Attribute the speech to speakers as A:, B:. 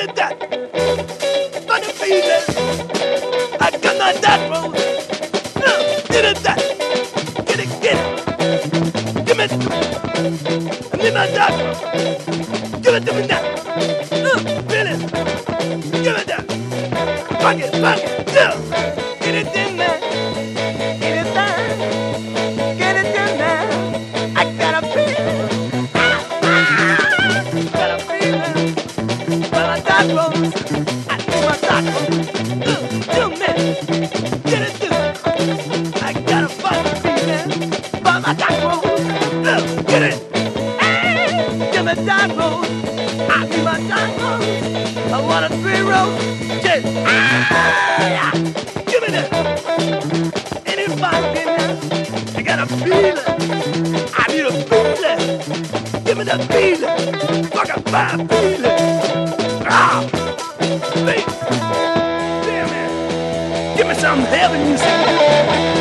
A: it that. Funny feeling. I got my that roll. Get it that. Get it, get it. Give me it. I need my that roll. Give it to me now. Feel it. Give it that. Fuck it, fuck it. Yeah. Get it in there. Get it there. Get it in there. I got a feeling. Got a feeling. Well, my that rolls. I need my that roll. 2 minutes. Get it through. I got a funny feeling. But my that rolls. Get it. Hey, give me that roll. I need my that roll. I want a 3-roll. Yeah. Give me that. Anybody in there? You got a feeling. I need a feeling. Give me that feeling. Fuck a bad feeling. Baby. Damn it. Give me some heavy music.